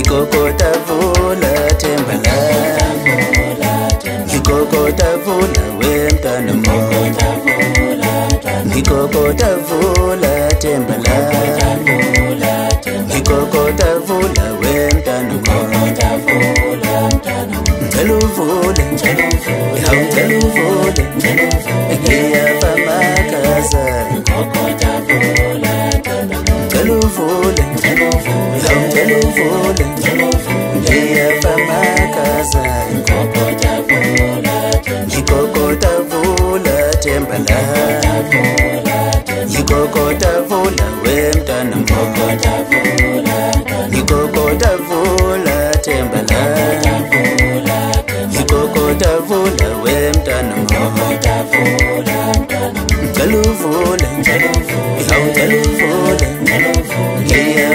Ikokota vula Timbaland, Ikokota vula wemntwana Ikokota vula Timbaland, Ikokota vula wemntwana Ngicela uvule, hawu ngicela uvule, ngiyafama kazana Ngicela uvule, hawu ngicela uvule, ngiyafama kazana Ikokota vula Timbaland, Ikokota vula wemntwana Ikokota vula Timbaland, Ikokota vula wemntwana Ngicela uvule, hawu ngicela uvule